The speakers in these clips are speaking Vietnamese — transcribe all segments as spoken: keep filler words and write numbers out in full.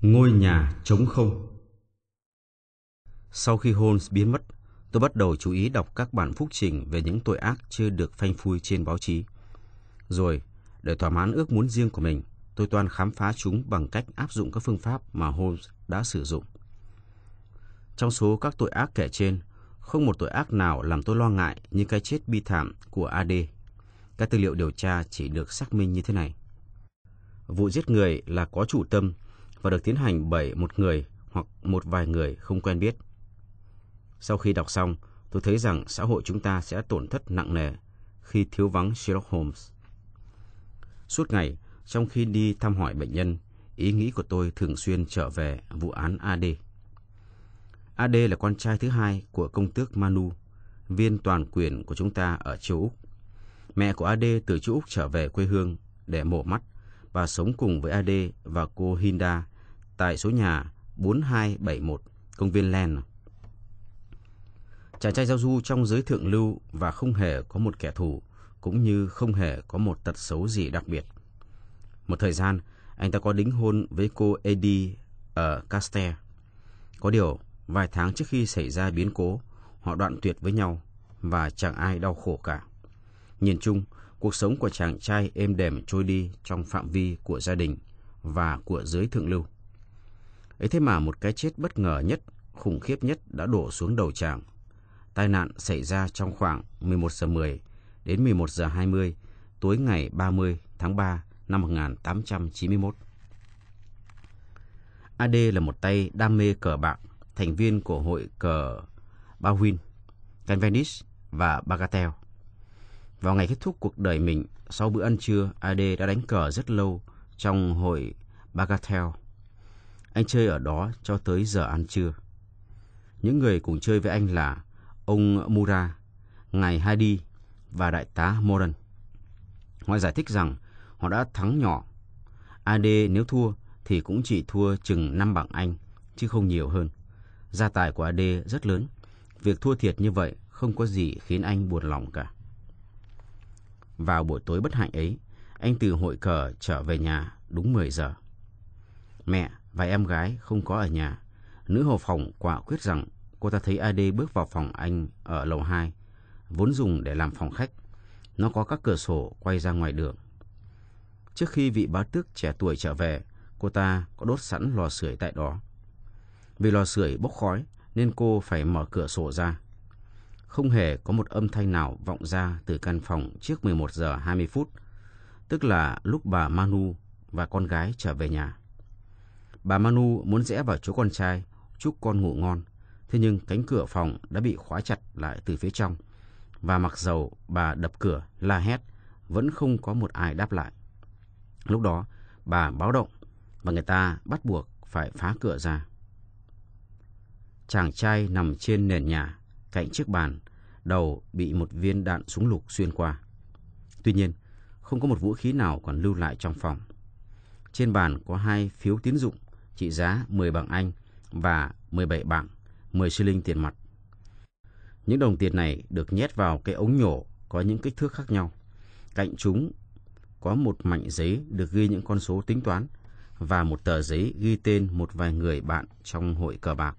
Ngôi nhà trống không. Sau khi Holmes biến mất, tôi bắt đầu chú ý đọc các bản phúc trình về những tội ác chưa được phanh phui trên báo chí. Rồi, để thỏa mãn ước muốn riêng của mình, tôi toan khám phá chúng bằng cách áp dụng các phương pháp mà Holmes đã sử dụng. Trong số các tội ác kể trên, không một tội ác nào làm tôi lo ngại như cái chết bi thảm của a đê. Các tư liệu điều tra chỉ được xác minh như thế này. Vụ giết người là có chủ tâm và được tiến hành bởi một người hoặc một vài người không quen biết. Sau khi đọc xong, tôi thấy rằng xã hội chúng ta sẽ tổn thất nặng nề khi thiếu vắng Sherlock Holmes. Suốt ngày, trong khi đi thăm hỏi bệnh nhân, ý nghĩ của tôi thường xuyên trở về vụ án a đê. a đê là con trai thứ hai của công tước Manu, viên toàn quyền của chúng ta ở châu Úc. Mẹ của a đê từ châu Úc trở về quê hương để mổ mắt và sống cùng với a đê và cô Hilda tại số nhà bốn hai bảy mốt công viên Len. Chàng trai giao du trong giới thượng lưu và không hề có một kẻ thù, cũng như không hề có một tật xấu gì đặc biệt. Một thời gian, anh ta có đính hôn với cô Eddie ở Castel. Có điều, vài tháng trước khi xảy ra biến cố, họ đoạn tuyệt với nhau và chẳng ai đau khổ cả. Nhìn chung, cuộc sống của chàng trai êm đềm trôi đi trong phạm vi của gia đình và của giới thượng lưu. Ấy thế mà một cái chết bất ngờ nhất, khủng khiếp nhất đã đổ xuống đầu chàng. Tai nạn xảy ra trong khoảng mười một giờ mười đến mười một giờ hai mươi tối ngày ba mươi tháng ba năm một nghìn tám trăm chín mươi mốt. a đê là một tay đam mê cờ bạc, thành viên của hội cờ Bawin, Cavendish và Bagatelle. Vào ngày kết thúc cuộc đời mình, sau bữa ăn trưa, a đê đã đánh cờ rất lâu trong hội Bagatelle. Anh chơi ở đó cho tới giờ ăn trưa. Những người cùng chơi với anh là ông Murat, ngài Hadi và đại tá Moran. Họ giải thích rằng họ đã thắng nhỏ. a đê nếu thua thì cũng chỉ thua chừng năm bằng anh, chứ không nhiều hơn. Gia tài của a đê rất lớn. Việc thua thiệt như vậy không có gì khiến anh buồn lòng cả. Vào buổi tối bất hạnh ấy, anh từ hội cờ trở về nhà đúng mười giờ. Mẹ và em gái không có ở nhà. Nữ hầu phòng quả quyết rằng cô ta thấy a đê bước vào phòng anh ở lầu hai, vốn dùng để làm phòng khách. Nó có các cửa sổ quay ra ngoài đường. Trước khi vị bá tước trẻ tuổi trở về, cô ta có đốt sẵn lò sưởi tại đó. Vì lò sưởi bốc khói nên cô phải mở cửa sổ ra. Không hề có một âm thanh nào vọng ra từ căn phòng trước mười một giờ hai mươi phút, tức là lúc bà Manu và con gái trở về nhà. Bà Manu muốn rẽ vào chỗ con trai, chúc con ngủ ngon, thế nhưng cánh cửa phòng đã bị khóa chặt lại từ phía trong, và mặc dầu bà đập cửa, la hét, vẫn không có một ai đáp lại. Lúc đó, bà báo động, và người ta bắt buộc phải phá cửa ra. Chàng trai nằm trên nền nhà, cạnh chiếc bàn, đầu bị một viên đạn súng lục xuyên qua. Tuy nhiên, không có một vũ khí nào còn lưu lại trong phòng. Trên bàn có hai phiếu tín dụng trị giá mười bảng Anh và mười bảy bảng, mười xi linh tiền mặt. Những đồng tiền này được nhét vào cái ống nhổ có những kích thước khác nhau. Cạnh chúng có một mảnh giấy được ghi những con số tính toán và một tờ giấy ghi tên một vài người bạn trong hội cờ bạc.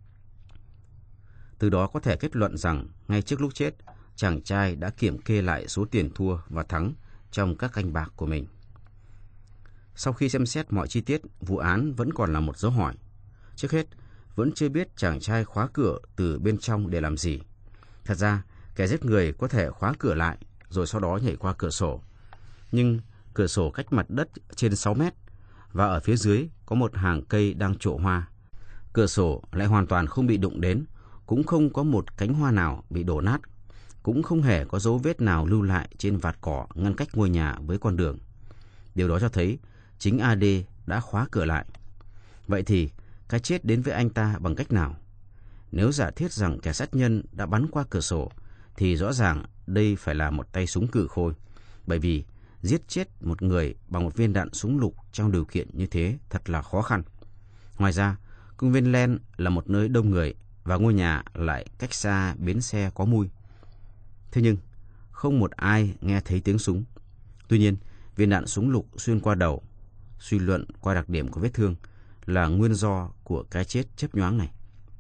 Từ đó có thể kết luận rằng ngay trước lúc chết, chàng trai đã kiểm kê lại số tiền thua và thắng trong các canh bạc của mình. Sau khi xem xét mọi chi tiết, vụ án vẫn còn là một dấu hỏi. Trước hết, vẫn chưa biết chàng trai khóa cửa từ bên trong để làm gì. Thật ra, kẻ giết người có thể khóa cửa lại rồi sau đó nhảy qua cửa sổ. Nhưng cửa sổ cách mặt đất trên sáu mét và ở phía dưới có một hàng cây đang trổ hoa. Cửa sổ lại hoàn toàn không bị đụng đến, cũng không có một cánh hoa nào bị đổ nát, cũng không hề có dấu vết nào lưu lại trên vạt cỏ ngăn cách ngôi nhà với con đường. Điều đó cho thấy chính a đê đã khóa cửa lại. Vậy thì cái chết đến với anh ta bằng cách nào? Nếu giả thiết rằng kẻ sát nhân đã bắn qua cửa sổ, thì rõ ràng đây phải là một tay súng cừ khôi, bởi vì giết chết một người bằng một viên đạn súng lục trong điều kiện như thế thật là khó khăn. Ngoài ra, công viên Len là một nơi đông người và ngôi nhà lại cách xa bến xe có mui. Thế nhưng, không một ai nghe thấy tiếng súng. Tuy nhiên, viên đạn súng lục xuyên qua đầu. Suy luận qua đặc điểm của vết thương, là nguyên do của cái chết chớp nhoáng này.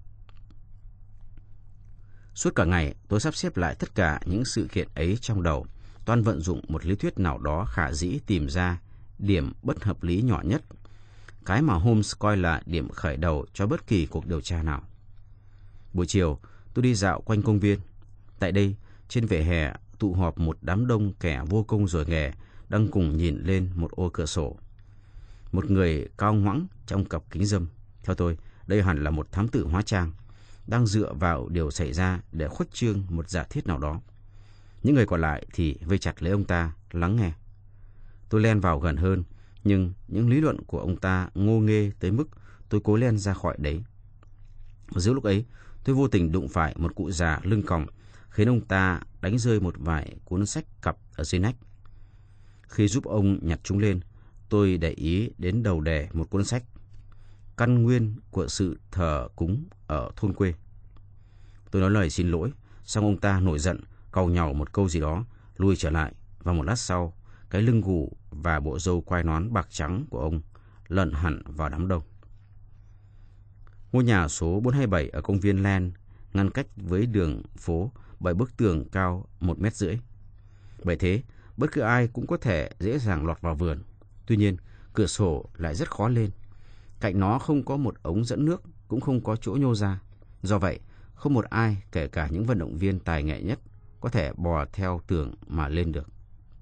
Suốt cả ngày, tôi sắp xếp lại tất cả những sự kiện ấy trong đầu, toan vận dụng một lý thuyết nào đó khả dĩ tìm ra điểm bất hợp lý nhỏ nhất, cái mà Holmes coi là điểm khởi đầu cho bất kỳ cuộc điều tra nào. Buổi chiều, tôi đi dạo quanh công viên. Tại đây, trên vỉa hè tụ họp một đám đông kẻ vô công rồi nghề đang cùng nhìn lên một ô cửa sổ. Một người cao ngoãng trong cặp kính râm, theo tôi, đây hẳn là một thám tử hóa trang, đang dựa vào điều xảy ra để khuếch trương một giả thiết nào đó. Những người còn lại thì vây chặt lấy ông ta, lắng nghe. Tôi len vào gần hơn, nhưng những lý luận của ông ta ngô nghê tới mức tôi cố len ra khỏi đấy. Giữa lúc ấy, tôi vô tình đụng phải một cụ già lưng còng, khiến ông ta đánh rơi một vài cuốn sách cặp ở dưới nách. Khi giúp ông nhặt chúng lên, tôi để ý đến đầu đề một cuốn sách, Căn nguyên của sự thờ cúng ở thôn quê. Tôi nói lời xin lỗi, xong ông ta nổi giận, càu nhàu một câu gì đó, lui trở lại, và một lát sau, cái lưng gù và bộ râu quai nón bạc trắng của ông lẩn hẳn vào đám đông. Ngôi nhà số bốn hai bảy ở công viên Land ngăn cách với đường phố bởi bức tường cao một mét rưỡi. Bởi thế, bất cứ ai cũng có thể dễ dàng lọt vào vườn. Tuy nhiên, cửa sổ lại rất khó lên. Cạnh nó không có một ống dẫn nước, cũng không có chỗ nhô ra. Do vậy, không một ai, kể cả những vận động viên tài nghệ nhất, có thể bò theo tường mà lên được.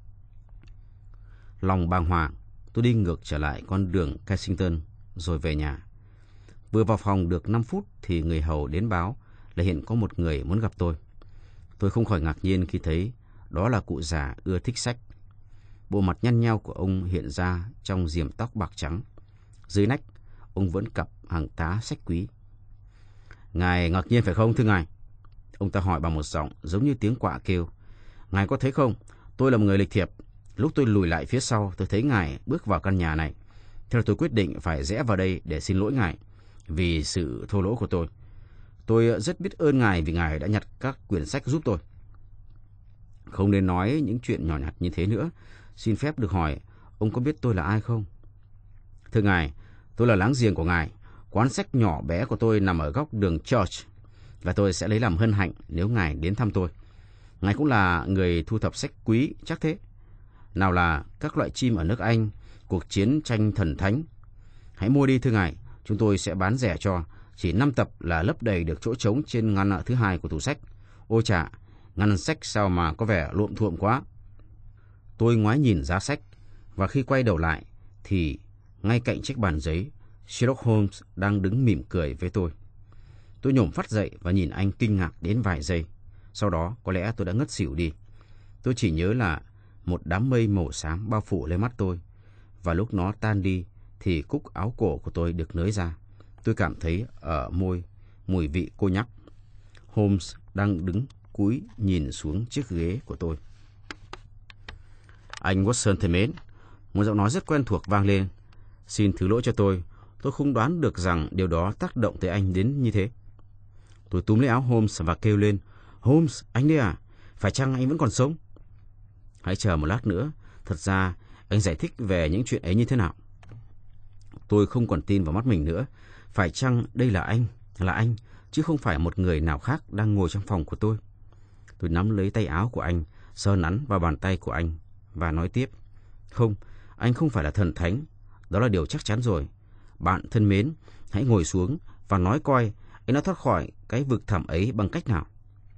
Lòng bàng hoàng, tôi đi ngược trở lại con đường Kensington rồi về nhà. Vừa vào phòng được năm phút thì người hầu đến báo là hiện có một người muốn gặp tôi. Tôi không khỏi ngạc nhiên khi thấy đó là cụ già ưa thích sách. Bộ mặt nhăn nheo của ông hiện ra trong diềm tóc bạc trắng. Dưới nách, ông vẫn cặp hàng tá sách quý. Ngài ngạc nhiên phải không thưa ngài? Ông ta hỏi bằng một giọng giống như tiếng quạ kêu. Ngài có thấy không, tôi là một người lịch thiệp. Lúc tôi lùi lại phía sau, tôi thấy ngài bước vào căn nhà này. Thế là tôi quyết định phải rẽ vào đây để xin lỗi ngài vì sự thô lỗ của tôi. Tôi rất biết ơn ngài vì ngài đã nhặt các quyển sách giúp tôi. Không nên nói những chuyện nhỏ nhặt như thế nữa. Xin phép được hỏi, ông có biết tôi là ai không? Thưa ngài, tôi là láng giềng của ngài. Quán sách nhỏ bé của tôi nằm ở góc đường Church, và tôi sẽ lấy làm hân hạnh nếu ngài đến thăm tôi. Ngài cũng là người thu thập sách quý, chắc thế. Nào là các loại chim ở nước Anh, cuộc chiến tranh thần thánh. Hãy mua đi thưa ngài, chúng tôi sẽ bán rẻ cho. Chỉ năm tập là lấp đầy được chỗ trống trên ngăn thứ hai của tủ sách. Ôi chà, ngăn sách sao mà có vẻ luộm thuộm quá. Tôi ngoái nhìn giá sách, và khi quay đầu lại thì ngay cạnh chiếc bàn giấy, Sherlock Holmes đang đứng mỉm cười với tôi. Tôi nhổm phát dậy và nhìn anh kinh ngạc đến vài giây. Sau đó có lẽ tôi đã ngất xỉu đi. Tôi chỉ nhớ là một đám mây màu xám bao phủ lên mắt tôi, và lúc nó tan đi thì cúc áo cổ của tôi được nới ra. Tôi cảm thấy ở môi mùi vị cô nhắc. Holmes đang đứng cúi nhìn xuống chiếc ghế của tôi. Anh Watson thân mến, một giọng nói rất quen thuộc vang lên. Xin thứ lỗi cho tôi, tôi không đoán được rằng điều đó tác động tới anh đến như thế. Tôi túm lấy áo Holmes và kêu lên. Holmes, anh đây à? Phải chăng anh vẫn còn sống? Hãy chờ một lát nữa. Thật ra, anh giải thích về những chuyện ấy như thế nào. Tôi không còn tin vào mắt mình nữa. Phải chăng đây là anh, là anh, chứ không phải một người nào khác đang ngồi trong phòng của tôi? Tôi nắm lấy tay áo của anh, sờ nắn vào bàn tay của anh và nói tiếp. Không, anh không phải là thần thánh. Đó là điều chắc chắn rồi. Bạn thân mến, hãy ngồi xuống và nói coi anh đã thoát khỏi cái vực thẳm ấy bằng cách nào.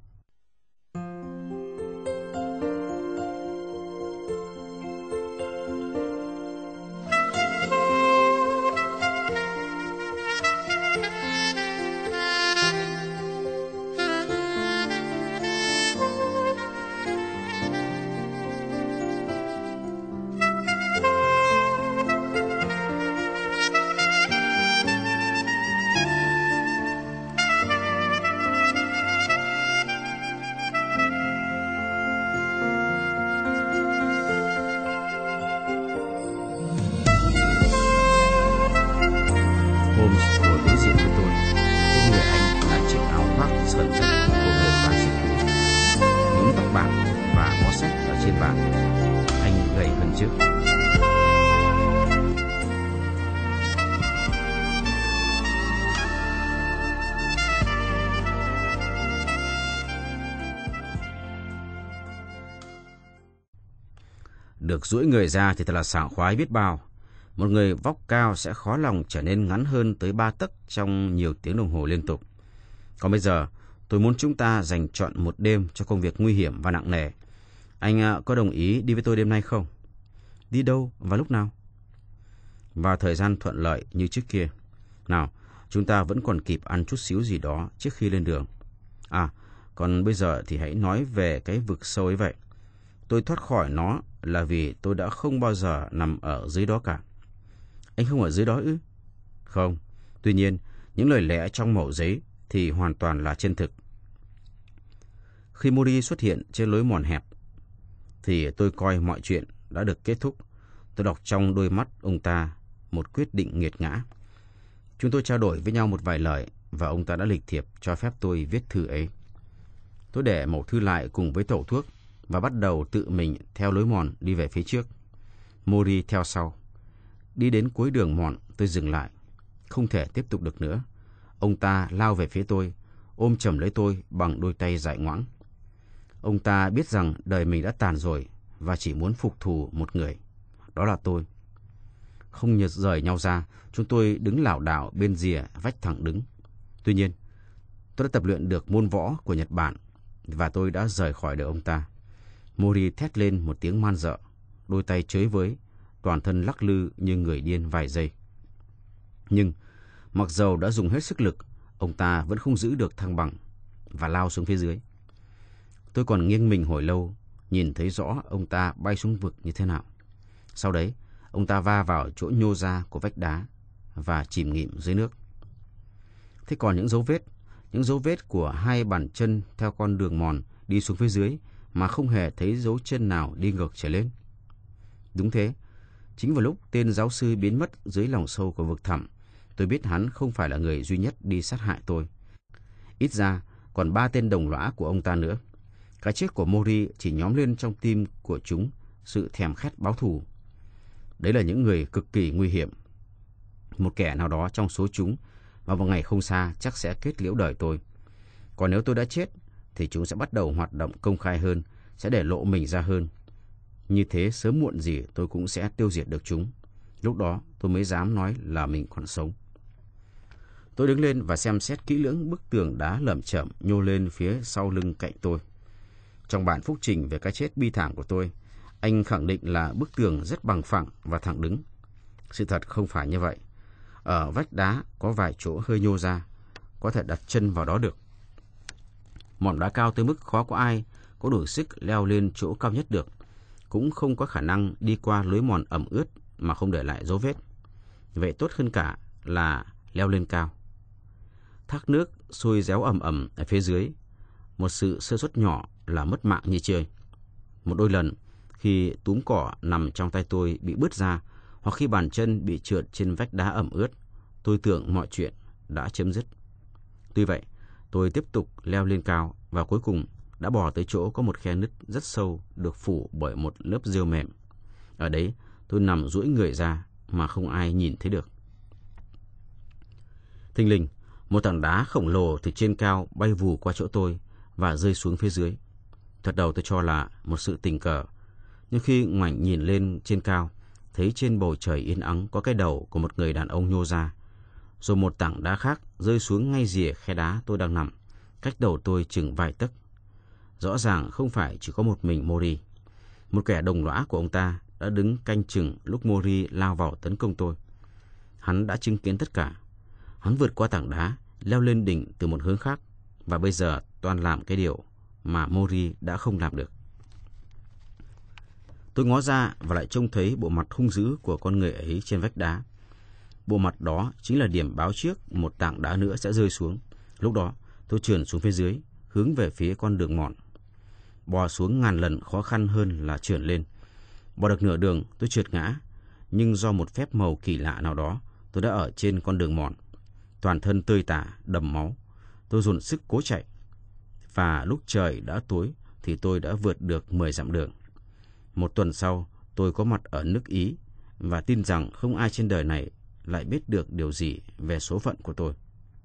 Holmes ngồi đối diện với tôi. Trên người anh là chiếc áo khoác sờn sật của người bác sĩ, nhúm tóc bạc và bó sách ở trên bàn. Anh gầy hơn trước. Được duỗi người ra thì thật là sảng khoái biết bao. Một người vóc cao sẽ khó lòng trở nên ngắn hơn tới ba tấc trong nhiều tiếng đồng hồ liên tục. Còn bây giờ, tôi muốn chúng ta dành trọn một đêm cho công việc nguy hiểm và nặng nề. Anh có đồng ý đi với tôi đêm nay không? Đi đâu và lúc nào? Vào thời gian thuận lợi như trước kia. Nào, chúng ta vẫn còn kịp ăn chút xíu gì đó trước khi lên đường. À, còn bây giờ thì hãy nói về cái vực sâu ấy vậy. Tôi thoát khỏi nó là vì tôi đã không bao giờ nằm ở dưới đó cả. Anh không ở dưới đó ư? Không. Tuy nhiên, những lời lẽ trong mẩu giấy thì hoàn toàn là chân thực. Khi Mori xuất hiện trên lối mòn hẹp, thì tôi coi mọi chuyện đã được kết thúc. Tôi đọc trong đôi mắt ông ta một quyết định nghiệt ngã. Chúng tôi trao đổi với nhau một vài lời và ông ta đã lịch thiệp cho phép tôi viết thư ấy. Tôi để mẩu thư lại cùng với tẩu thuốc và bắt đầu tự mình theo lối mòn đi về phía trước. Mori theo sau. Đi đến cuối đường mòn, tôi dừng lại. Không thể tiếp tục được nữa. Ông ta lao về phía tôi, ôm chầm lấy tôi bằng đôi tay dại ngoãng. Ông ta biết rằng đời mình đã tàn rồi và chỉ muốn phục thù một người. Đó là tôi. Không nhật rời nhau ra, chúng tôi đứng lảo đảo bên rìa vách thẳng đứng. Tuy nhiên, tôi đã tập luyện được môn võ của Nhật Bản và tôi đã rời khỏi đời ông ta. Mori thét lên một tiếng man rợ, đôi tay chới với, toàn thân lắc lư như người điên vài giây. Nhưng, mặc dầu đã dùng hết sức lực, ông ta vẫn không giữ được thăng bằng và lao xuống phía dưới. Tôi còn nghiêng mình hồi lâu, nhìn thấy rõ ông ta bay xuống vực như thế nào. Sau đấy, ông ta va vào chỗ nhô ra của vách đá và chìm nghỉm dưới nước. Thế còn những dấu vết, những dấu vết của hai bàn chân theo con đường mòn đi xuống phía dưới mà không hề thấy dấu chân nào đi ngược trở lên. Đúng thế, chính vào lúc tên giáo sư biến mất dưới lòng sâu của vực thẳm, tôi biết hắn không phải là người duy nhất đi sát hại tôi. Ít ra, còn ba tên đồng lõa của ông ta nữa. Cái chết của Mori chỉ nhóm lên trong tim của chúng sự thèm khát báo thù. Đấy là những người cực kỳ nguy hiểm. Một kẻ nào đó trong số chúng vào một ngày không xa chắc sẽ kết liễu đời tôi. Còn nếu tôi đã chết thì chúng sẽ bắt đầu hoạt động công khai hơn, sẽ để lộ mình ra hơn. Như thế sớm muộn gì tôi cũng sẽ tiêu diệt được chúng. Lúc đó tôi mới dám nói là mình còn sống. Tôi đứng lên và xem xét kỹ lưỡng bức tường đá lởm chởm nhô lên phía sau lưng cạnh tôi. Trong bản phúc trình về cái chết bi thảm của tôi, anh khẳng định là bức tường rất bằng phẳng và thẳng đứng. Sự thật không phải như vậy. Ở vách đá có vài chỗ hơi nhô ra, có thể đặt chân vào đó được. Mỏm đá cao tới mức khó có ai có đủ sức leo lên chỗ cao nhất được, cũng không có khả năng đi qua lối mòn ẩm ướt mà không để lại dấu vết. Vậy tốt hơn cả là leo lên cao. Thác nước sôi réo ầm ầm ở phía dưới. Một sự sơ suất nhỏ là mất mạng như chơi. Một đôi lần, khi túm cỏ nằm trong tay tôi bị bứt ra, hoặc khi bàn chân bị trượt trên vách đá ẩm ướt, tôi tưởng mọi chuyện đã chấm dứt. Tuy vậy, tôi tiếp tục leo lên cao và cuối cùng đã bò tới chỗ có một khe nứt rất sâu được phủ bởi một lớp rêu mềm. Ở đấy, tôi nằm duỗi người ra mà không ai nhìn thấy được. Thình lình, một tảng đá khổng lồ từ trên cao bay vù qua chỗ tôi và rơi xuống phía dưới. Thật đầu tôi cho là một sự tình cờ, nhưng khi ngoảnh nhìn lên trên cao, thấy trên bầu trời yên ắng có cái đầu của một người đàn ông nhô ra, rồi một tảng đá khác rơi xuống ngay rìa khe đá tôi đang nằm, cách đầu tôi chừng vài tấc. Rõ ràng không phải chỉ có một mình Mori. Một kẻ đồng lõa của ông ta đã đứng canh chừng lúc Mori lao vào tấn công tôi. Hắn đã chứng kiến tất cả. Hắn vượt qua tảng đá, leo lên đỉnh từ một hướng khác, và bây giờ toan làm cái điều mà Mori đã không làm được. Tôi ngó ra và lại trông thấy bộ mặt hung dữ của con người ấy trên vách đá. Bộ mặt đó chính là điểm báo trước một tảng đá nữa sẽ rơi xuống. Lúc đó, tôi trườn xuống phía dưới, hướng về phía con đường mòn. Bò xuống ngàn lần khó khăn hơn là trườn lên. Bò được nửa đường, tôi trượt ngã, nhưng do một phép màu kỳ lạ nào đó, tôi đã ở trên con đường mòn. Toàn thân tơi tả, đầm máu. Tôi dồn sức cố chạy. Và lúc trời đã tối thì tôi đã vượt được mười dặm đường. Một tuần sau, tôi có mặt ở nước Ý và tin rằng không ai trên đời này lại biết được điều gì về số phận của tôi.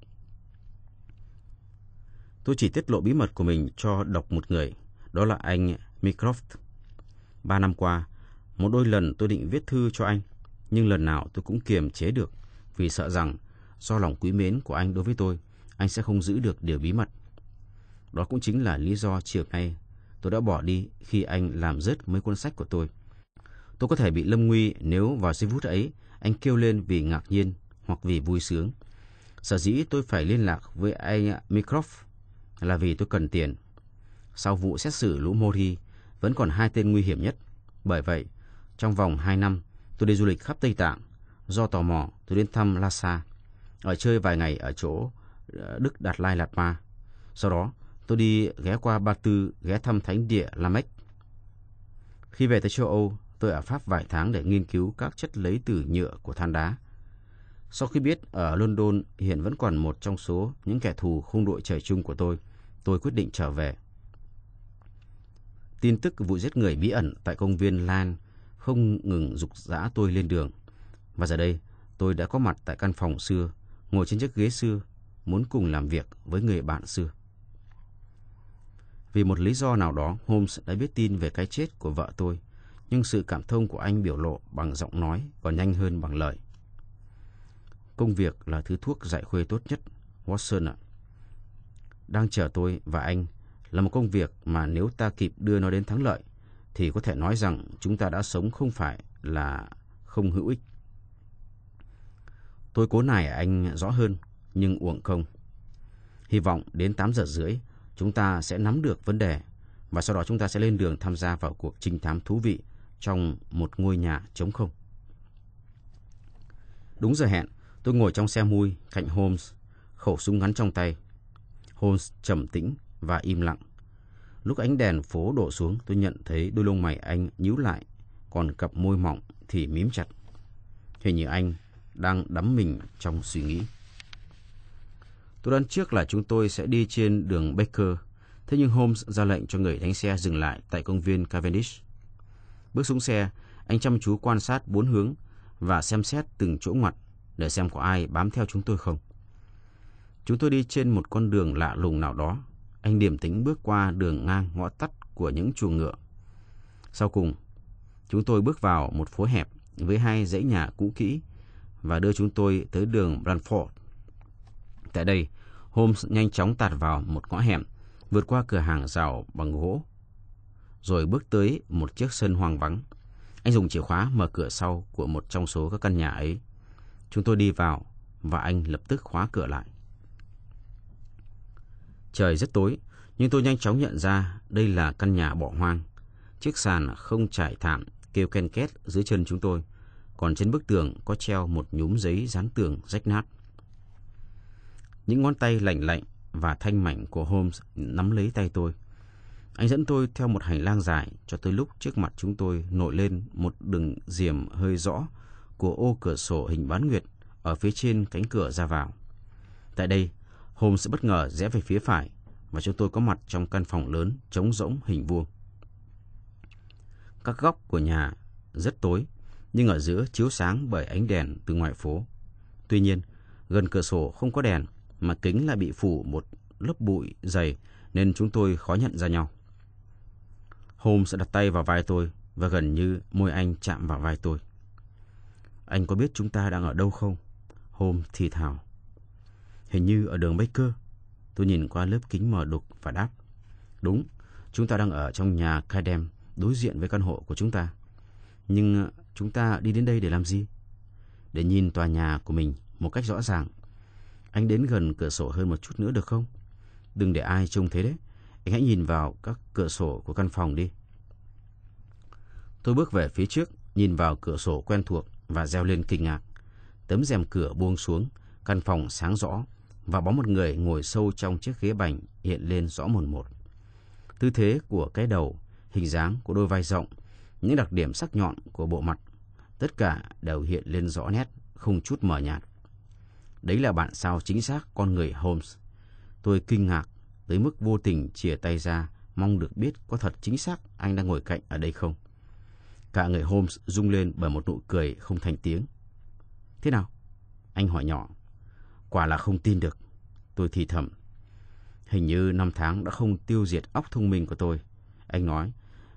Tôi chỉ tiết lộ bí mật của mình cho độc một người, đó là anh Mycroft. Ba năm qua, Một đôi lần tôi định viết thư cho anh, nhưng lần nào tôi cũng kiềm chế được vì sợ rằng do lòng quý mến của anh đối với tôi, anh sẽ không giữ được điều bí mật. Đó cũng chính là lý do chiều nay tôi đã bỏ đi khi anh làm rớt mấy cuốn sách của tôi. Tôi có thể bị lâm nguy nếu vào giây phút ấy anh kêu lên vì ngạc nhiên hoặc vì vui sướng. Sở dĩ tôi phải liên lạc với anh Mycroft là vì tôi cần tiền. Sau vụ xét xử lũ Mori, vẫn còn hai tên nguy hiểm nhất. Bởi vậy, trong vòng hai năm, tôi đi du lịch khắp Tây Tạng. Do tò mò, tôi đến thăm Lhasa, ở chơi vài ngày ở chỗ Đức Đạt Lai Lạt Ma. Sau đó, tôi đi ghé qua Ba Tư, ghé thăm thánh địa Lamech. Khi về tới châu Âu, tôi ở Pháp vài tháng để nghiên cứu các chất lấy từ nhựa của than đá. Sau khi biết ở London hiện vẫn còn một trong số những kẻ thù không đội trời chung của tôi, tôi quyết định trở về. Tin tức vụ giết người bí ẩn tại công viên Lan không ngừng giục giã tôi lên đường. Và giờ đây, tôi đã có mặt tại căn phòng xưa, ngồi trên chiếc ghế xưa, muốn cùng làm việc với người bạn xưa. Vì một lý do nào đó, Holmes đã biết tin về cái chết của vợ tôi, nhưng sự cảm thông của anh biểu lộ bằng giọng nói còn nhanh hơn bằng lời. Công việc là thứ thuốc giải khuây tốt nhất, Watson ạ. Đang chờ tôi và anh là một công việc mà nếu ta kịp đưa nó đến thắng lợi, thì có thể nói rằng chúng ta đã sống không phải là không hữu ích. Tôi cố nài anh rõ hơn, nhưng uổng công. Hy vọng đến tám giờ rưỡi, chúng ta sẽ nắm được vấn đề, và sau đó chúng ta sẽ lên đường tham gia vào cuộc trinh thám thú vị trong một ngôi nhà trống không. Đúng giờ hẹn, tôi ngồi trong xe mui cạnh Holmes, khẩu súng ngắn trong tay. Holmes trầm tĩnh và im lặng. Lúc ánh đèn phố đổ xuống, tôi nhận thấy đôi lông mày anh nhíu lại, còn cặp môi mỏng thì mím chặt. Hình như anh đang đắm mình trong suy nghĩ. Tôi đoán trước là chúng tôi sẽ đi trên đường Baker, thế nhưng Holmes ra lệnh cho người đánh xe dừng lại tại công viên Cavendish. Bước xuống xe, anh chăm chú quan sát bốn hướng và xem xét từng chỗ ngoặt để xem có ai bám theo chúng tôi không. Chúng tôi đi trên một con đường lạ lùng nào đó. Anh điềm tĩnh bước qua đường ngang ngõ tắt của những chuồng ngựa. Sau cùng, chúng tôi bước vào một phố hẹp với hai dãy nhà cũ kỹ và đưa chúng tôi tới đường Bradford. Tại đây, Holmes nhanh chóng tạt vào một ngõ hẻm, vượt qua cửa hàng rào bằng gỗ, rồi bước tới một chiếc sân hoang vắng. Anh dùng chìa khóa mở cửa sau của một trong số các căn nhà ấy. Chúng tôi đi vào và anh lập tức khóa cửa lại. Trời rất tối, nhưng tôi nhanh chóng nhận ra đây là căn nhà bỏ hoang. Chiếc sàn không trải thảm kêu ken két dưới chân chúng tôi, còn trên bức tường có treo một nhúm giấy dán tường rách nát. Những ngón tay lạnh lạnh và thanh mảnh của Holmes nắm lấy tay tôi. Anh dẫn tôi theo một hành lang dài cho tới lúc trước mặt chúng tôi nổi lên một đường diềm hơi rõ của ô cửa sổ hình bán nguyệt ở phía trên cánh cửa ra vào. Tại đây, Holmes bất ngờ rẽ về phía phải và chúng tôi có mặt trong căn phòng lớn trống rỗng hình vuông. Các góc của nhà rất tối, nhưng ở giữa chiếu sáng bởi ánh đèn từ ngoài phố. Tuy nhiên, gần cửa sổ không có đèn, mà kính lại bị phủ một lớp bụi dày nên chúng tôi khó nhận ra nhau. Holmes đặt tay vào vai tôi và gần như môi anh chạm vào vai tôi. Anh có biết chúng ta đang ở đâu không? Holmes thì thào. Hình như ở đường Baker. Tôi nhìn qua lớp kính mờ đục và đáp. Đúng, chúng ta đang ở trong nhà Cadem, đối diện với căn hộ của chúng ta. Nhưng chúng ta đi đến đây để làm gì? Để nhìn tòa nhà của mình một cách rõ ràng. Anh đến gần cửa sổ hơn một chút nữa được không? Đừng để ai trông thấy đấy. Anh hãy nhìn vào các cửa sổ của căn phòng đi. Tôi bước về phía trước, nhìn vào cửa sổ quen thuộc và reo lên kinh ngạc. Tấm rèm cửa buông xuống, căn phòng sáng rõ và bóng một người ngồi sâu trong chiếc ghế bành hiện lên rõ mồn một. Tư thế của cái đầu, hình dáng của đôi vai rộng, những đặc điểm sắc nhọn của bộ mặt, tất cả đều hiện lên rõ nét, không chút mờ nhạt. Đấy là bản sao chính xác con người Holmes. Tôi kinh ngạc tới mức vô tình chìa tay ra, mong được biết có thật chính xác anh đang ngồi cạnh ở đây không. Cả người Holmes rung lên bởi một nụ cười không thành tiếng. Thế nào? Anh hỏi nhỏ. Quả là không tin được. Tôi thì thầm. Hình như năm tháng đã không tiêu diệt óc thông minh của tôi. Anh nói.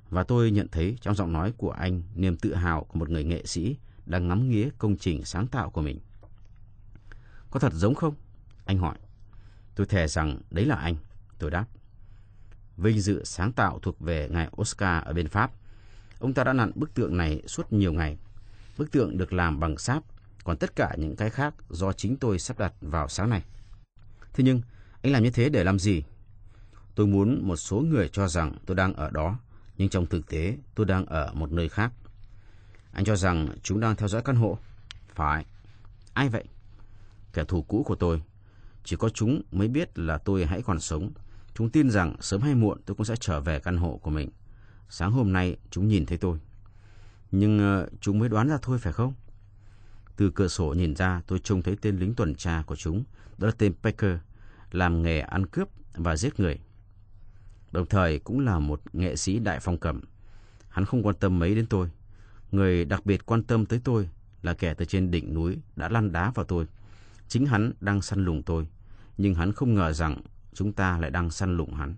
Và tôi nhận thấy trong giọng nói của anh niềm tự hào của một người nghệ sĩ đang ngắm nghía công trình sáng tạo của mình. Có thật giống không? Anh hỏi. Tôi thề rằng đấy là anh, tôi đáp. Vinh dự sáng tạo thuộc về ngài Oscar ở bên Pháp. Ông ta đã nặn bức tượng này suốt nhiều ngày. Bức tượng được làm bằng sáp, còn tất cả những cái khác do chính tôi sắp đặt vào sáng nay. Thế nhưng, anh làm như thế để làm gì? Tôi muốn một số người cho rằng tôi đang ở đó, nhưng trong thực tế tôi đang ở một nơi khác. Anh cho rằng chúng đang theo dõi căn hộ? Phải. Ai vậy? Kẻ thù cũ của tôi. Chỉ có chúng mới biết là tôi hãy còn sống. Chúng tin rằng sớm hay muộn tôi cũng sẽ trở về căn hộ của mình. Sáng hôm nay chúng nhìn thấy tôi. Nhưng uh, chúng mới đoán ra thôi phải không? Từ cửa sổ nhìn ra tôi trông thấy tên lính tuần tra của chúng. Đó là tên Baker, làm nghề ăn cướp và giết người. Đồng thời cũng là một nghệ sĩ đại phong cầm. Hắn không quan tâm mấy đến tôi. Người đặc biệt quan tâm tới tôi là kẻ từ trên đỉnh núi đã lăn đá vào tôi. Chính hắn đang săn lùng tôi, nhưng hắn không ngờ rằng chúng ta lại đang săn lùng hắn.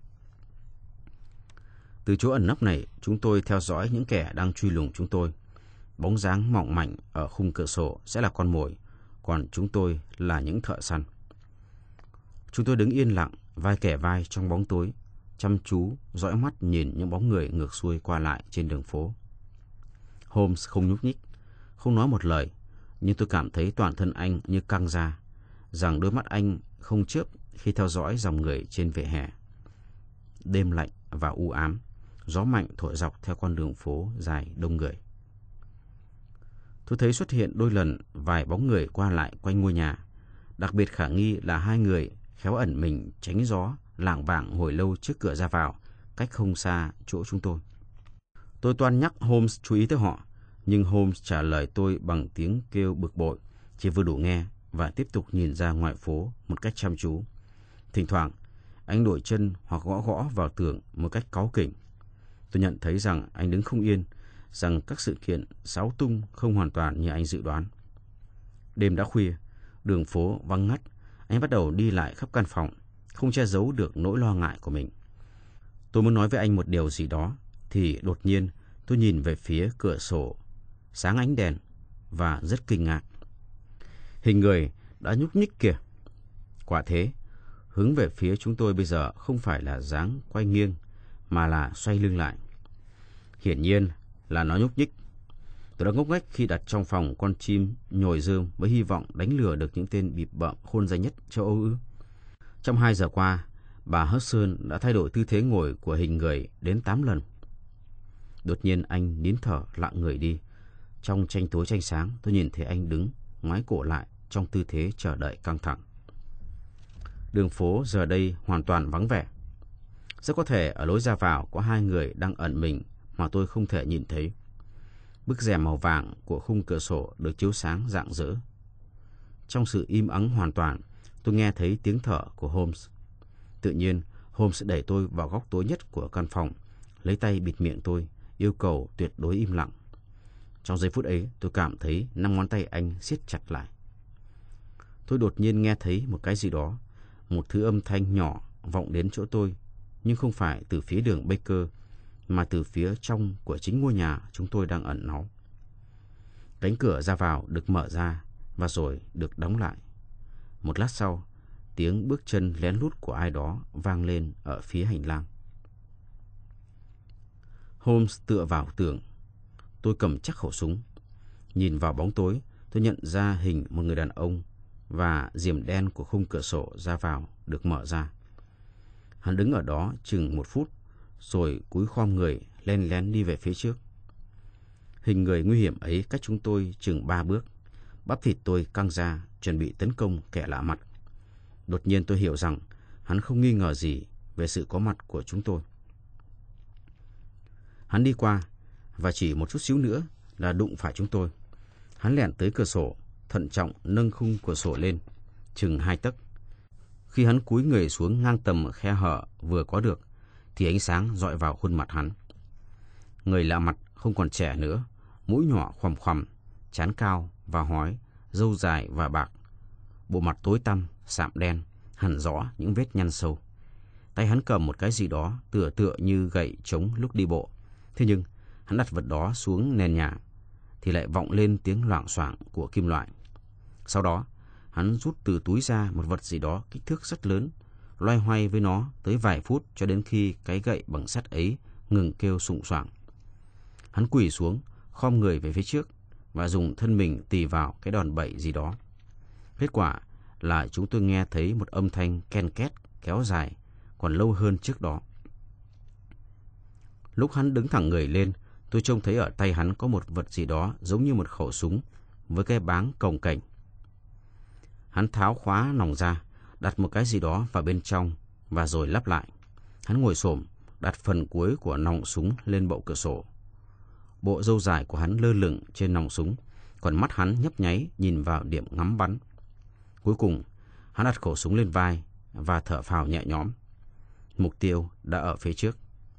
Từ chỗ ẩn nấp này, chúng tôi theo dõi những kẻ đang truy lùng chúng tôi. Bóng dáng mỏng mảnh ở khung cửa sổ sẽ là con mồi, còn chúng tôi là những thợ săn. Chúng tôi đứng yên lặng, vai kẻ vai trong bóng tối, chăm chú, dõi mắt nhìn những bóng người ngược xuôi qua lại trên đường phố. Holmes không nhúc nhích, không nói một lời, nhưng tôi cảm thấy toàn thân anh như căng ra, rằng đôi mắt anh không chớp khi theo dõi dòng người trên vỉa hè. Đêm lạnh và u ám, gió mạnh thổi dọc theo con đường phố dài đông người. Tôi thấy xuất hiện đôi lần vài bóng người qua lại quanh ngôi nhà. Đặc biệt khả nghi là hai người khéo ẩn mình tránh gió, lảng vảng hồi lâu trước cửa ra vào, cách không xa chỗ chúng tôi. Tôi toan nhắc Holmes chú ý tới họ, nhưng Holmes trả lời tôi bằng tiếng kêu bực bội, chỉ vừa đủ nghe và tiếp tục nhìn ra ngoài phố một cách chăm chú. Thỉnh thoảng, anh đổi chân hoặc gõ gõ vào tường một cách cáu kỉnh. Tôi nhận thấy rằng anh đứng không yên, rằng các sự kiện xáo tung không hoàn toàn như anh dự đoán. Đêm đã khuya, đường phố vắng ngắt, anh bắt đầu đi lại khắp căn phòng, không che giấu được nỗi lo ngại của mình. Tôi muốn nói với anh một điều gì đó, thì đột nhiên tôi nhìn về phía cửa sổ, sáng ánh đèn, và rất kinh ngạc. Hình người đã nhúc nhích kìa. Quả thế, hướng về phía chúng tôi bây giờ không phải là dáng quay nghiêng, mà là xoay lưng lại. Hiển nhiên là nó nhúc nhích. Tôi đã ngốc nghếch khi đặt trong phòng con chim nhồi rơm với hy vọng đánh lừa được những tên bịp bợm khôn danh nhất châu Âu ư. Trong hai giờ qua, bà Hudson đã thay đổi tư thế ngồi của hình người đến tám lần. Đột nhiên anh nín thở lặng người đi. Trong tranh tối tranh sáng, tôi nhìn thấy anh đứng, ngoái cổ lại trong tư thế chờ đợi căng thẳng. Đường phố giờ đây hoàn toàn vắng vẻ. Rất có thể ở lối ra vào có hai người đang ẩn mình mà tôi không thể nhìn thấy. Bức rèm màu vàng của khung cửa sổ được chiếu sáng rạng rỡ. Trong sự im ắng hoàn toàn, tôi nghe thấy tiếng thở của Holmes. Tự nhiên, Holmes đẩy tôi vào góc tối nhất của căn phòng, lấy tay bịt miệng tôi, yêu cầu tuyệt đối im lặng. Trong giây phút ấy, tôi cảm thấy năm ngón tay anh siết chặt lại. Tôi đột nhiên nghe thấy một cái gì đó, một thứ âm thanh nhỏ vọng đến chỗ tôi, nhưng không phải từ phía đường Baker, mà từ phía trong của chính ngôi nhà chúng tôi đang ẩn náu. Cánh cửa ra vào được mở ra và rồi được đóng lại. Một lát sau, tiếng bước chân lén lút của ai đó vang lên ở phía hành lang. Holmes tựa vào tường. Tôi cầm chắc khẩu súng. Nhìn vào bóng tối, tôi nhận ra hình một người đàn ông và rèm đen của khung cửa sổ ra vào được mở ra. Hắn đứng ở đó chừng một phút, rồi cúi khom người len lén đi về phía trước. Hình người nguy hiểm ấy cách chúng tôi chừng ba bước. Bắp thịt tôi căng ra, chuẩn bị tấn công kẻ lạ mặt. Đột nhiên tôi hiểu rằng hắn không nghi ngờ gì về sự có mặt của chúng tôi. Hắn đi qua, và chỉ một chút xíu nữa là đụng phải chúng tôi. Hắn lẻn tới cửa sổ, thận trọng nâng khung cửa sổ lên, chừng hai tấc. Khi hắn cúi người xuống ngang tầm khe hở vừa có được, thì ánh sáng dọi vào khuôn mặt hắn. Người lạ mặt không còn trẻ nữa, mũi nhỏ khoằm khoằm, trán cao và hói, râu dài và bạc. Bộ mặt tối tăm, sạm đen, hằn rõ những vết nhăn sâu. Tay hắn cầm một cái gì đó tựa tựa như gậy trống lúc đi bộ, Thế nhưng, hắn đặt vật đó xuống nền nhà, thì lại vọng lên tiếng loảng xoảng của kim loại. Sau đó, hắn rút từ túi ra một vật gì đó kích thước rất lớn, loay hoay với nó tới vài phút cho đến khi cái gậy bằng sắt ấy ngừng kêu sụng soảng. Hắn quỳ xuống, khom người về phía trước và dùng thân mình tì vào cái đòn bẩy gì đó. Kết quả là chúng tôi nghe thấy một âm thanh ken két kéo dài, còn lâu hơn trước đó. Lúc hắn đứng thẳng người lên, tôi trông thấy ở tay hắn có một vật gì đó giống như một khẩu súng với cái báng cồng kềnh. Hắn tháo khóa nòng ra, đặt một cái gì đó vào bên trong và rồi lắp lại. Hắn ngồi xổm, đặt phần cuối của nòng súng lên bậu cửa sổ. Bộ râu dài của hắn lơ lửng trên nòng súng, còn mắt hắn nhấp nháy nhìn vào điểm ngắm bắn. Cuối cùng, hắn đặt khẩu súng lên vai và thở phào nhẹ nhõm. Mục tiêu đã ở phía trước.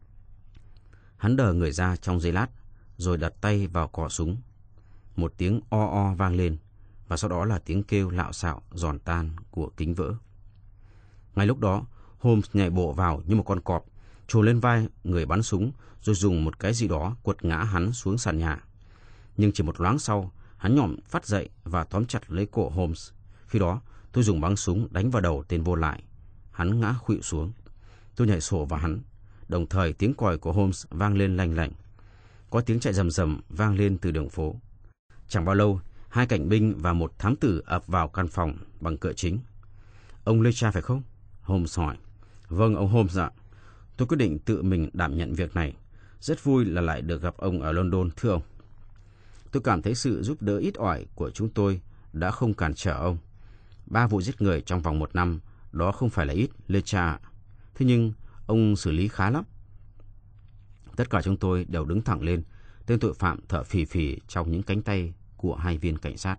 Hắn đờ người ra trong giây lát, rồi đặt tay vào cò súng. Một tiếng o o vang lên, và sau đó là tiếng kêu lạo xạo giòn tan của kính vỡ. Ngay lúc đó, Holmes nhảy bộ vào như một con cọp, trồm lên vai người bắn súng, rồi dùng một cái gì đó quật ngã hắn xuống sàn nhà. Nhưng chỉ một loáng sau, hắn nhỏm phát dậy và tóm chặt lấy cổ Holmes. Khi đó, tôi dùng bắn súng đánh vào đầu tên vô lại. Hắn ngã khuỵu xuống. Tôi nhảy sổ vào hắn. Đồng thời tiếng còi của Holmes vang lên lanh lảnh. Có tiếng chạy rầm rầm vang lên từ đường phố. Chẳng bao lâu, hai cảnh binh và một thám tử ập vào căn phòng bằng cửa chính. Ông Lecha phải không? Holmes hỏi. Vâng, ông Holmes ạ. Tôi quyết định tự mình đảm nhận việc này. Rất vui là lại được gặp ông ở London, thưa ông. Tôi cảm thấy sự giúp đỡ ít ỏi của chúng tôi đã không cản trở ông. Ba vụ giết người trong vòng một năm, đó không phải là ít, Lecha. Thế nhưng, ông xử lý khá lắm. Tất cả chúng tôi đều đứng thẳng lên, tên tội phạm thở phì phì trong những cánh tay của hai viên cảnh sát.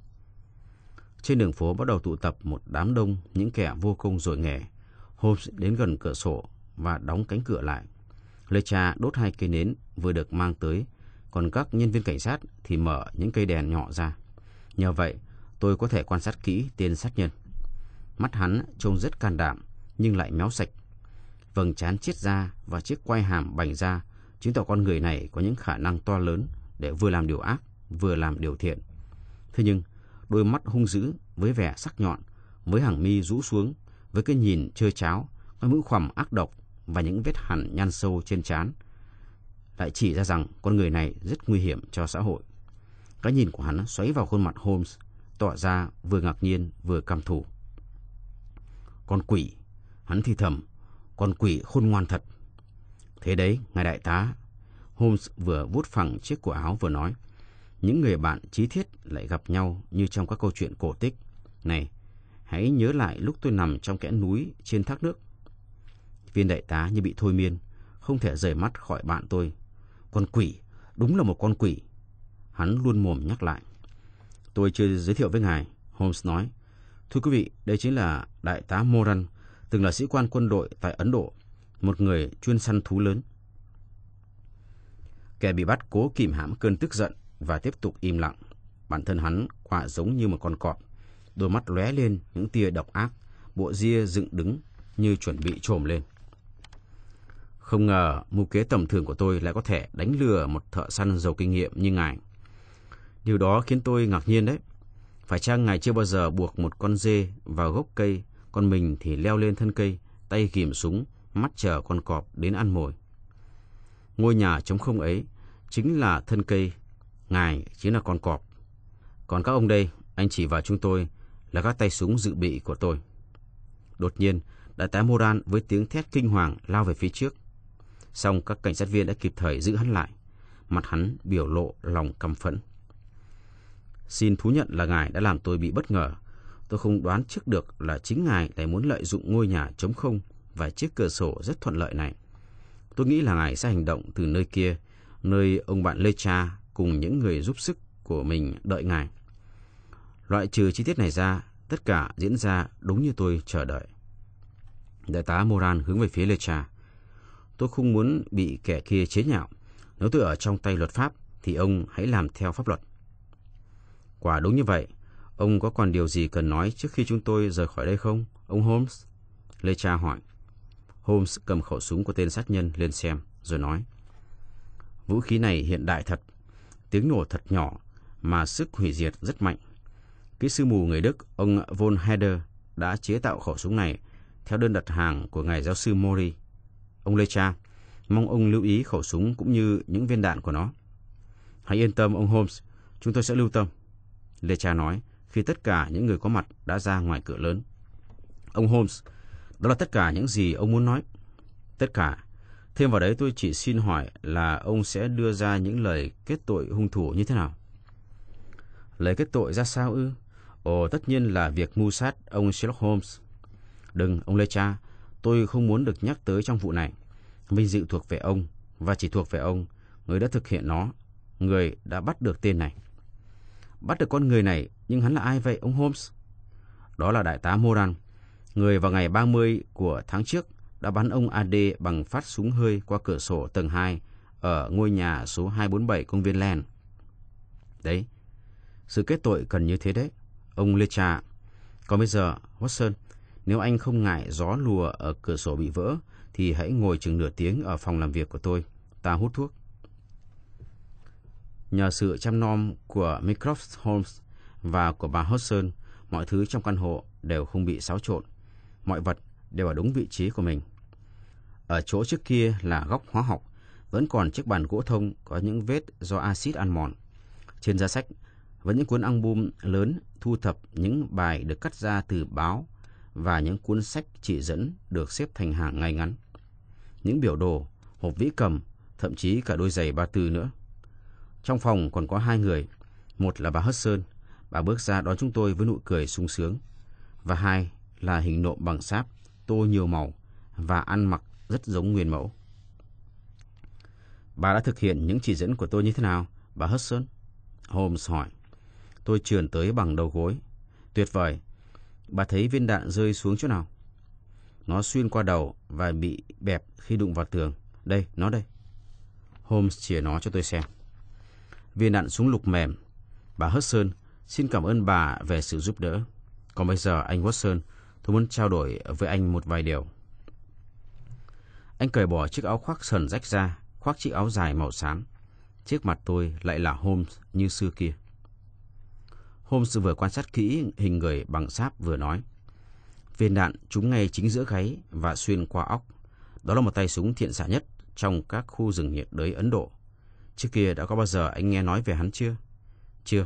Trên đường phố bắt đầu tụ tập một đám đông những kẻ vô công rồi nghề. Holmes đến gần cửa sổ và đóng cánh cửa lại. Lecha đốt hai cây nến vừa được mang tới, còn các nhân viên cảnh sát thì mở những cây đèn nhỏ ra. Nhờ vậy, tôi có thể quan sát kỹ tên sát nhân. Mắt hắn trông rất can đảm, nhưng lại méo sạch. Vầng trán chiết ra và chiếc quai hàm bành ra chứng tỏ con người này có những khả năng to lớn để vừa làm điều ác, vừa làm điều thiện. Thế nhưng, đôi mắt hung dữ với vẻ sắc nhọn, với hàng mi rũ xuống, với cái nhìn trơ tráo, cái mũi khoằm ác độc và những vết hằn nhăn sâu trên trán lại chỉ ra rằng con người này rất nguy hiểm cho xã hội. Cái nhìn của hắn xoáy vào khuôn mặt Holmes, tỏ ra vừa ngạc nhiên vừa căm thù. Con quỷ, hắn thì thầm, con quỷ khôn ngoan thật. Thế đấy, ngài đại tá. Holmes vừa vuốt phẳng chiếc cổ áo vừa nói. Những người bạn chí thiết lại gặp nhau như trong các câu chuyện cổ tích. Này, hãy nhớ lại lúc tôi nằm trong kẽ núi trên thác nước. Viên đại tá như bị thôi miên, không thể rời mắt khỏi bạn tôi. Con quỷ, đúng là một con quỷ. Hắn luôn mồm nhắc lại. Tôi chưa giới thiệu với ngài, Holmes nói. Thưa quý vị, đây chính là đại tá Moran, từng là sĩ quan quân đội tại Ấn Độ, một người chuyên săn thú lớn. Kẻ bị bắt cố kìm hãm cơn tức giận và tiếp tục im lặng. Bản thân hắn quả giống như một con cọp, đôi mắt lóe lên những tia độc ác, bộ ria dựng đứng như chuẩn bị trồm lên. Không ngờ mưu kế tầm thường của tôi lại có thể đánh lừa một thợ săn giàu kinh nghiệm như ngài. Điều đó khiến tôi ngạc nhiên đấy. Phải chăng ngài chưa bao giờ buộc một con dê vào gốc cây, còn mình thì leo lên thân cây, tay ghìm súng, mắt chờ con cọp đến ăn mồi? Ngôi nhà trống không ấy chính là thân cây, ngài chính là con cọp. Còn các ông đây, anh chỉ vào chúng tôi là các tay súng dự bị của tôi. Đột nhiên, đại tá Moran với tiếng thét kinh hoàng lao về phía trước. Song các cảnh sát viên đã kịp thời giữ hắn lại. Mặt hắn biểu lộ lòng căm phẫn. Xin thú nhận là ngài đã làm tôi bị bất ngờ. Tôi không đoán trước được là chính ngài lại muốn lợi dụng ngôi nhà trống không và chiếc cửa sổ rất thuận lợi này. Tôi nghĩ là ngài sẽ hành động từ nơi kia, nơi ông bạn Lecha cùng những người giúp sức của mình đợi ngài. Loại trừ chi tiết này ra, tất cả diễn ra đúng như tôi chờ đợi. Đại tá Moran hướng về phía Lecha. Tôi không muốn bị kẻ kia chế nhạo. Nếu tôi ở trong tay luật pháp, thì ông hãy làm theo pháp luật. Quả đúng như vậy. Ông có còn điều gì cần nói trước khi chúng tôi rời khỏi đây không, ông Holmes? Lecha hỏi. Holmes cầm khẩu súng của tên sát nhân lên xem, rồi nói. Vũ khí này hiện đại thật, tiếng nổ thật nhỏ mà sức hủy diệt rất mạnh. Kỹ sư mù người Đức, ông von Heder, đã chế tạo khẩu súng này theo đơn đặt hàng của ngài giáo sư Mori. Ông Lecha, mong ông lưu ý khẩu súng cũng như những viên đạn của nó. Hãy yên tâm ông Holmes, chúng tôi sẽ lưu tâm, Lecha nói khi tất cả những người có mặt đã ra ngoài cửa lớn. Ông Holmes, đó là tất cả những gì ông muốn nói. Tất cả. Thêm vào đấy tôi chỉ xin hỏi là ông sẽ đưa ra những lời kết tội hung thủ như thế nào? Lời kết tội ra sao ư? Ồ, tất nhiên là việc mưu sát ông Sherlock Holmes. Đừng, ông Lecha, tôi không muốn được nhắc tới trong vụ này. Vinh dự thuộc về ông, và chỉ thuộc về ông, người đã thực hiện nó, người đã bắt được tên này. Bắt được con người này, nhưng hắn là ai vậy, ông Holmes? Đó là đại tá Moran, người vào ngày ba mươi của tháng trước đã bắn ông a đê bằng phát súng hơi qua cửa sổ tầng hai ở ngôi nhà số hai bốn bảy công viên Len. Đấy, sự kết tội cần như thế đấy, ông Lecha. Còn bây giờ, Watson, nếu anh không ngại gió lùa ở cửa sổ bị vỡ, thì hãy ngồi chừng nửa tiếng ở phòng làm việc của tôi. Ta hút thuốc. Nhờ sự chăm nom của Mycroft Holmes và của bà Hudson, mọi thứ trong căn hộ đều không bị xáo trộn. Mọi vật đều ở đúng vị trí của mình. Ở chỗ trước kia là góc hóa học, vẫn còn chiếc bàn gỗ thông có những vết do axit ăn mòn. Trên giá sách vẫn những cuốn album lớn thu thập những bài được cắt ra từ báo và những cuốn sách chỉ dẫn được xếp thành hàng ngay ngắn. Những biểu đồ, hộp vĩ cầm, thậm chí cả đôi giày ba tư nữa. Trong phòng còn có hai người, một là bà Hudson, bà bước ra đón chúng tôi với nụ cười sung sướng, và hai là hình nộm bằng sáp, tô nhiều màu và ăn mặc rất giống nguyên mẫu. Bà đã thực hiện những chỉ dẫn của tôi như thế nào, bà Hudson? Holmes hỏi. Tôi trườn tới bằng đầu gối. Tuyệt vời. Bà thấy viên đạn rơi xuống chỗ nào? Nó xuyên qua đầu và bị bẹp khi đụng vào tường. Đây, nó đây. Holmes chìa nó cho tôi xem. Viên đạn súng lục mềm. Bà Hudson, xin cảm ơn bà về sự giúp đỡ. Còn bây giờ, anh Watson, tôi muốn trao đổi với anh một vài điều. Anh cởi bỏ chiếc áo khoác sờn rách ra, khoác chiếc áo dài màu xám. Trước mặt tôi lại là Holmes như xưa kia. Holmes vừa quan sát kỹ hình người bằng sáp vừa nói. Viên đạn trúng ngay chính giữa gáy và xuyên qua óc. Đó là một tay súng thiện xạ nhất trong các khu rừng nhiệt đới Ấn Độ. Trước kia đã có bao giờ anh nghe nói về hắn chưa? Chưa.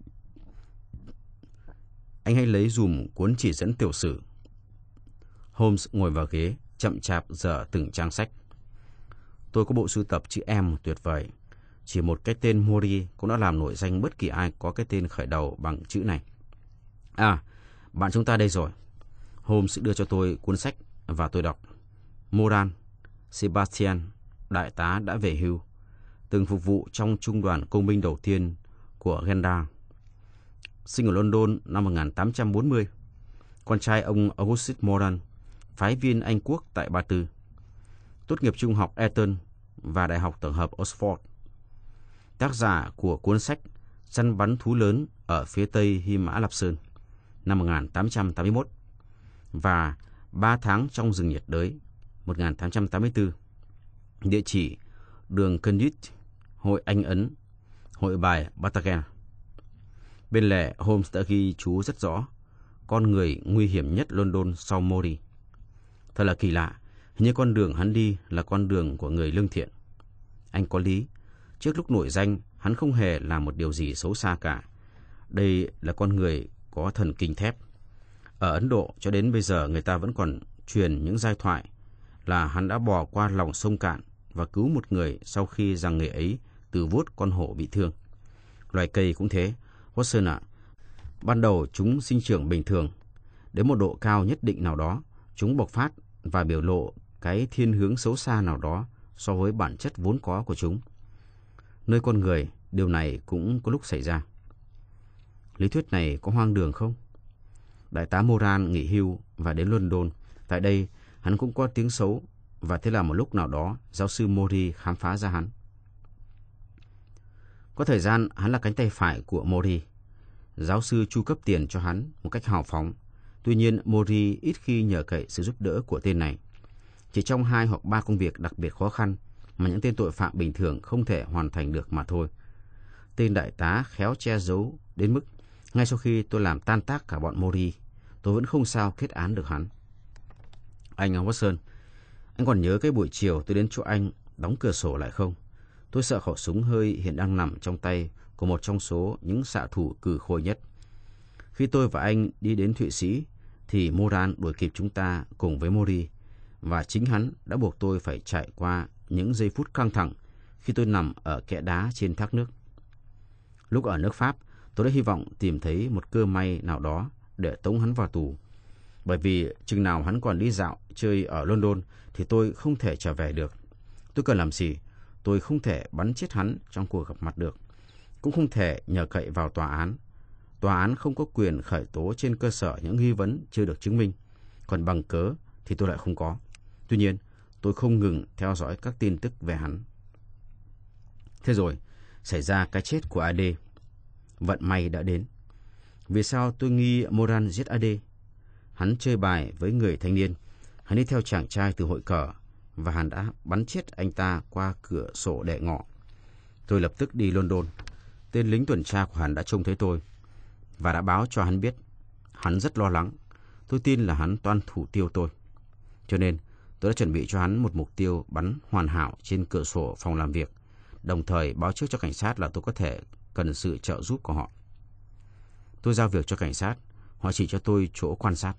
Anh hãy lấy dùm cuốn chỉ dẫn tiểu sử. Holmes ngồi vào ghế, chậm chạp dở từng trang sách. Tôi có bộ sưu tập chữ M tuyệt vời. Chỉ một cái tên Mori cũng đã làm nổi danh bất kỳ ai có cái tên khởi đầu bằng chữ này. À, bạn chúng ta đây rồi. Holmes đưa cho tôi cuốn sách và tôi đọc. Moran, Sebastian, đại tá đã về hưu, từng phục vụ trong trung đoàn công binh đầu tiên của Gendar. Sinh ở London năm một nghìn tám trăm bốn mươi. Con trai ông Augustus Moran, phái viên Anh Quốc tại Ba Tư. Tốt nghiệp trung học Eton và Đại học tổng hợp Oxford. Tác giả của cuốn sách Săn bắn thú lớn ở phía tây Hy Mã Lạp Sơn năm một nghìn tám trăm tám mươi mốt và Ba tháng trong rừng nhiệt đới một nghìn tám trăm tám mươi tư. Địa chỉ đường Candid, Hội Anh Ấn, Hội bài Batagen. Bên lề Holmes đã ghi chú rất rõ: con người nguy hiểm nhất London sau Mori. Thật là kỳ lạ, hình như con đường hắn đi là con đường của người lương thiện. Anh có lý, trước lúc nổi danh, hắn không hề làm một điều gì xấu xa cả. Đây là con người có thần kinh thép. Ở Ấn Độ cho đến bây giờ người ta vẫn còn truyền những giai thoại là hắn đã bò qua lòng sông cạn và cứu một người sau khi rằng người ấy từ vuốt con hổ bị thương. Loài cây cũng thế, Watson ạ. Ban đầu chúng sinh trưởng bình thường. Đến một độ cao nhất định nào đó, chúng bộc phát và biểu lộ cái thiên hướng xấu xa nào đó so với bản chất vốn có của chúng. Nơi con người, điều này cũng có lúc xảy ra. Lý thuyết này có hoang đường không? Đại tá Moran nghỉ hưu và đến London. Tại đây, hắn cũng có tiếng xấu, và thế là một lúc nào đó, giáo sư Mori khám phá ra hắn. Có thời gian, hắn là cánh tay phải của Mori. Giáo sư chu cấp tiền cho hắn một cách hào phóng. Tuy nhiên, Mori ít khi nhờ cậy sự giúp đỡ của tên này. Chỉ trong hai hoặc ba công việc đặc biệt khó khăn, mà những tên tội phạm bình thường không thể hoàn thành được mà thôi. Tên đại tá khéo che giấu đến mức ngay sau khi tôi làm tan tác cả bọn Mori, tôi vẫn không sao kết án được hắn. Anh Watson, anh còn nhớ cái buổi chiều tôi đến chỗ anh đóng cửa sổ lại không? Tôi sợ khẩu súng hơi hiện đang nằm trong tay của một trong số những xạ thủ cừ khôi nhất. Khi tôi và anh đi đến Thụy Sĩ thì Moran đuổi kịp chúng ta cùng với Mori, và chính hắn đã buộc tôi phải trải qua những giây phút căng thẳng khi tôi nằm ở kẽ đá trên thác nước. Lúc ở nước Pháp, tôi đã hy vọng tìm thấy một cơ may nào đó để tống hắn vào tù. Bởi vì chừng nào hắn còn đi dạo, chơi ở London thì tôi không thể trở về được. Tôi cần làm gì? Tôi không thể bắn chết hắn trong cuộc gặp mặt được. Cũng không thể nhờ cậy vào tòa án. Tòa án không có quyền khởi tố trên cơ sở những nghi vấn chưa được chứng minh. Còn bằng cớ thì tôi lại không có. Tuy nhiên, tôi không ngừng theo dõi các tin tức về hắn. Thế rồi, xảy ra cái chết của a đê. Vận may đã đến. Vì sao tôi nghi Moran giết a đê? Hắn chơi bài với người thanh niên. Hắn đi theo chàng trai từ hội cờ, và hắn đã bắn chết anh ta qua cửa sổ đệ ngọ. Tôi lập tức đi London. Tên lính tuần tra của hắn đã trông thấy tôi và đã báo cho hắn biết. Hắn rất lo lắng. Tôi tin là hắn toan thủ tiêu tôi. Cho nên tôi đã chuẩn bị cho hắn một mục tiêu bắn hoàn hảo trên cửa sổ phòng làm việc, đồng thời báo trước cho cảnh sát là tôi có thể cần sự trợ giúp của họ. Tôi giao việc cho cảnh sát. Họ chỉ cho tôi chỗ quan sát.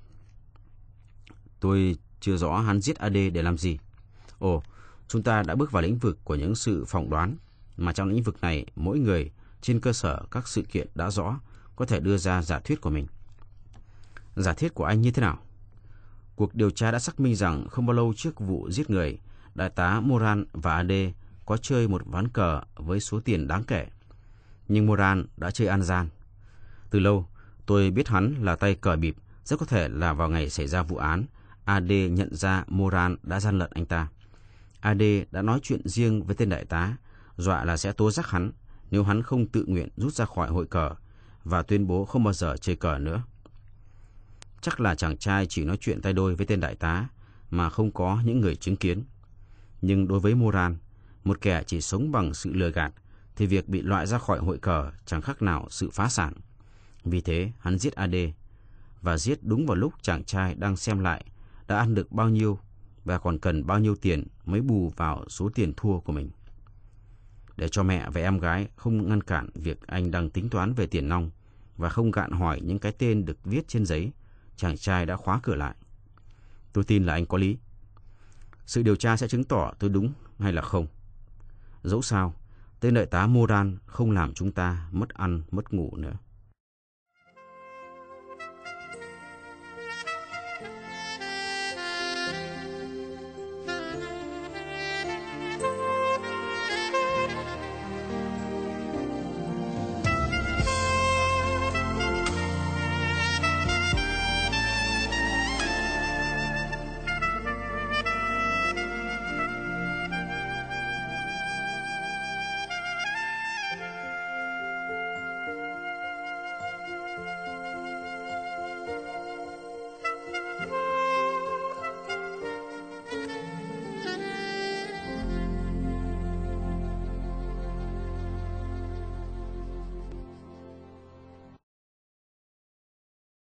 Tôi chưa rõ hắn giết a đê để làm gì. Ồ, chúng ta đã bước vào lĩnh vực của những sự phỏng đoán, mà trong lĩnh vực này, mỗi người trên cơ sở các sự kiện đã rõ có thể đưa ra giả thuyết của mình. Giả thuyết của anh như thế nào? Cuộc điều tra đã xác minh rằng không bao lâu trước vụ giết người, đại tá Moran và a đê có chơi một ván cờ với số tiền đáng kể. Nhưng Moran đã chơi ăn gian. Từ lâu, tôi biết hắn là tay cờ bịp. Rất có thể là vào ngày xảy ra vụ án, a đê nhận ra Moran đã gian lận anh ta. a đê đã nói chuyện riêng với tên đại tá, dọa là sẽ tố giác hắn nếu hắn không tự nguyện rút ra khỏi hội cờ và tuyên bố không bao giờ chơi cờ nữa. Chắc là chàng trai chỉ nói chuyện tay đôi với tên đại tá mà không có những người chứng kiến. Nhưng đối với Moran, một kẻ chỉ sống bằng sự lừa gạt, thì việc bị loại ra khỏi hội cờ chẳng khác nào sự phá sản. Vì thế, hắn giết a đê, và giết đúng vào lúc chàng trai đang xem lại đã ăn được bao nhiêu và còn cần bao nhiêu tiền mới bù vào số tiền thua của mình. Để cho mẹ và em gái không ngăn cản việc anh đang tính toán về tiền nong và không gạn hỏi những cái tên được viết trên giấy, chàng trai đã khóa cửa lại. Tôi tin là anh có lý. Sự điều tra sẽ chứng tỏ tôi đúng hay là không. Dẫu sao, tên đại tá Moran không làm chúng ta mất ăn mất ngủ nữa.